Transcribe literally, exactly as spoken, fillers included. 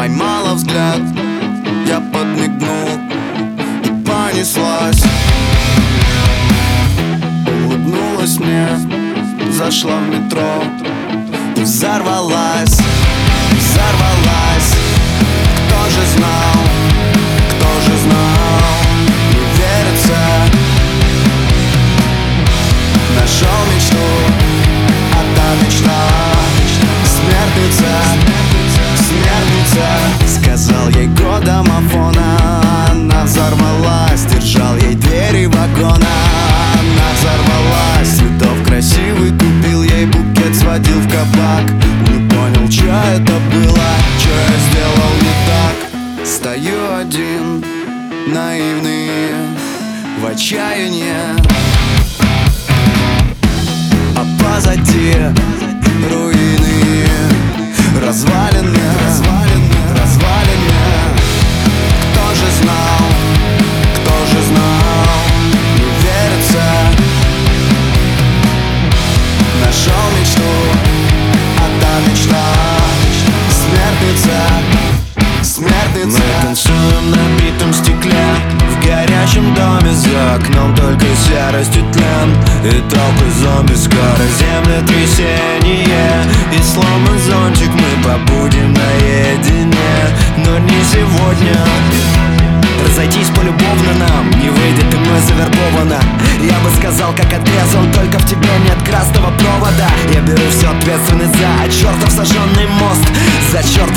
поймала взгляд, я подмигнул и понеслась. Улыбнулась мне, зашла в метро и взорвалась, взорвалась. Кто же знал, кто же знал, не верится. Нашел мечту, а та мечта смертница, смертница. Сказал ей код домофона, она взорвалась. Держал ей двери вагона, она взорвалась. Цветов красивый купил ей букет, сводил в кабак. Не понял, что это было, что я сделал не так. Стою один, наивный, в отчаянии, а позади руины, развалины, развалины, развалины. Кто же знал, кто же знал, не верится. Нашел мечту, а та мечта смертница, смертница. Мы танцуем на битом стекле в горячем доме, за окном только серость и тлен, и толпы зомби. Скоро землетрясение и сломан зонтик. Мы побудем наедине, но не сегодня. Разойтись полюбовно нам не выйдет, ты мной завербована. Я бы сказал, как отрезан, только в тебе нет красного провода. Я беру всю ответственность за чертов сожженный мост, за черт